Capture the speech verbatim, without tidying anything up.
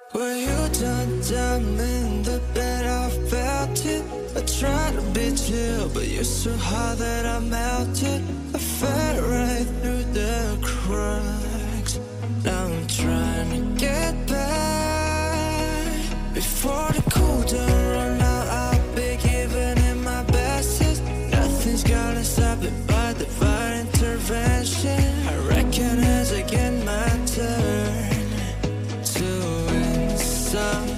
Were you done down in the bed? I felt it. I tried to be chill, but you're so hot that I melted. I fell right through the cracks. Now I'm trying to get back. Before the cool down run out, I'll be giving it my best. Nothing's gonna stop it by divine intervention. I reckon as I get my turn to win some.